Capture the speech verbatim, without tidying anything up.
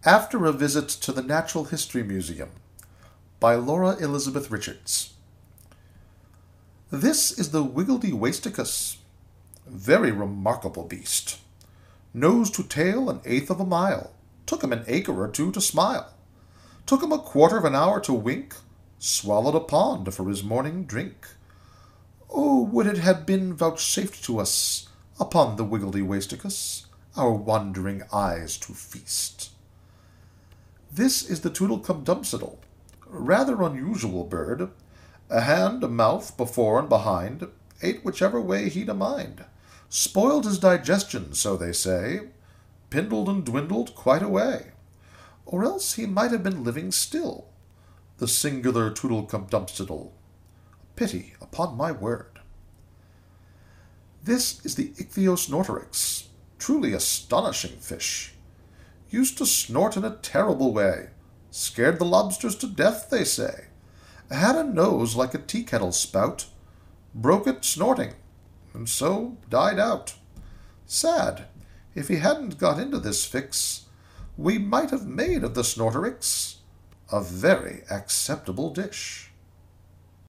After a Visit to the Natural History Museum by Laura Elizabeth Richards. This is the Wiggledy-Waisticus, very remarkable beast. Nose to tail an eighth of a mile, took him an acre or two to smile. Took him a quarter of an hour to wink, swallowed a pond for his morning drink. Oh, would it had been vouchsafed to us, upon the Wiggledy-Waisticus, our wandering eyes to feast. This is the Tweedlecumdumpsiddle, rather unusual bird. A hand, a mouth, before and behind, ate whichever way he'd a mind. Spoiled his digestion, so they say, pindled and dwindled quite away. Or else he might have been living still, the singular Tweedlecumdumpsiddle. Pity, upon my word. This is the Ichthyosnortorix, truly astonishing fish. Used to snort in a terrible way, scared the lobsters to death, they say. Had a nose like a tea-kettle spout, broke it snorting, and so died out. Sad. If he hadn't got into this fix, we might have made of the Snortorix a very acceptable dish.